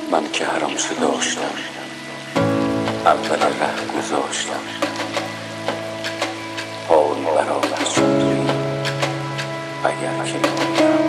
من که حرامشو داشتم، اول ره گذاشتم، پایی برای چون توی اگر که نمیدم.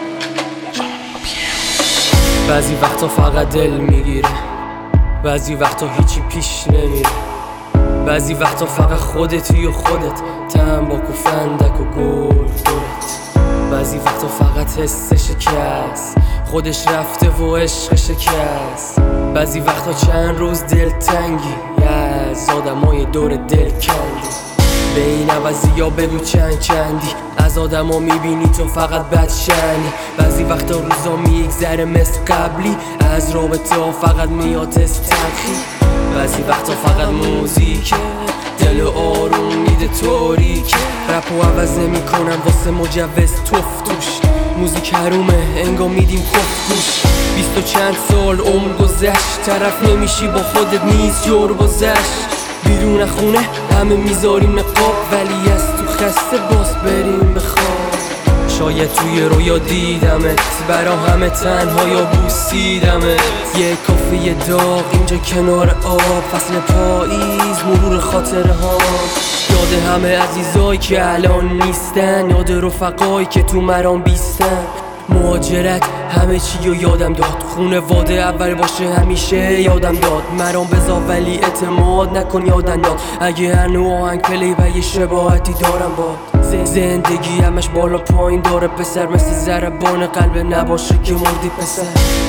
بعضی وقتا فقط دل میگیره، بعضی وقتا هیچی پیش نمیره، بعضی وقتا فقط خودتی و خودت، تنباک و فندک و گردت. بعضی وقتا فقط حس شکست، خودش رفته و عشق شکست. بعضی وقتا چند روز دلتنگی از آدمای دور دل کندی. به این عوضی یا بگو چند چندی از آدم ها میبینی تو فقط بدشنی. بعضی وقتا روزا میگذره مثل قبلی، از رابطه ها فقط میاد تلخی. بعضی وقتا فقط موزیکه، دل آروم میده تاریکه. رپو عوض نمی کنم واسه مجوز توفتوش، موزیک حرومه انگار میدیم کفتوش. 20 و چند سال عمر گذشت، طرف نمیشی با خودت نیست جور گذشت. بیرون خونه همه میذاریم نقاب، ولی از تو خسته باز بریم بخواب. شاید توی رویا دیدمت، برا همه تنها یا بوسیدمت. یه کافه داغ اینجا کنار آب، فصل پاییز مرور خاطره ها. یاد همه عزیزایی که الان نیستن، یاد رفقایی که تو مرام بیستن. مهاجرت همه چی رو یادم داد، خونواده اول باشه همیشه یادم داد. مرام بذار ولی اعتماد نکن یادم داد، اگه هر نوع آهنگ پلی و یه شباهتی دارم باد. زندگی همش بالا پایین داره پسر، مثل ضربان قلب نباشه که مردی پسر.